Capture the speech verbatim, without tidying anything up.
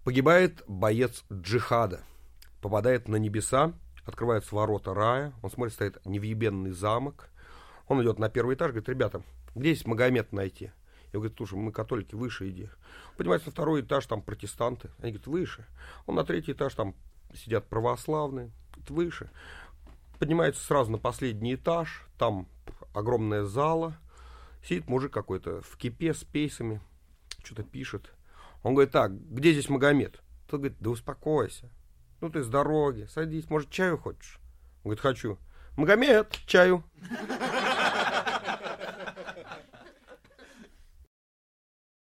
Погибает боец джихада, попадает на небеса, открываются ворота рая, он смотрит, стоит невъебенный замок, он идет на первый этаж, говорит: ребята, где здесь Магомед найти? Я говорю: слушай, мы католики, выше иди. Поднимается на второй этаж, там протестанты, они говорят: выше. Он на третий этаж, там сидят православные, говорит: выше. Поднимается сразу на последний этаж, там огромная зала, сидит мужик какой-то в кипе с пейсами, что-то пишет. Он говорит: так, где здесь Магомед? Тот говорит: да успокойся. Ну ты с дороги, садись, может, чаю хочешь? Он говорит: хочу. Магомед, чаю.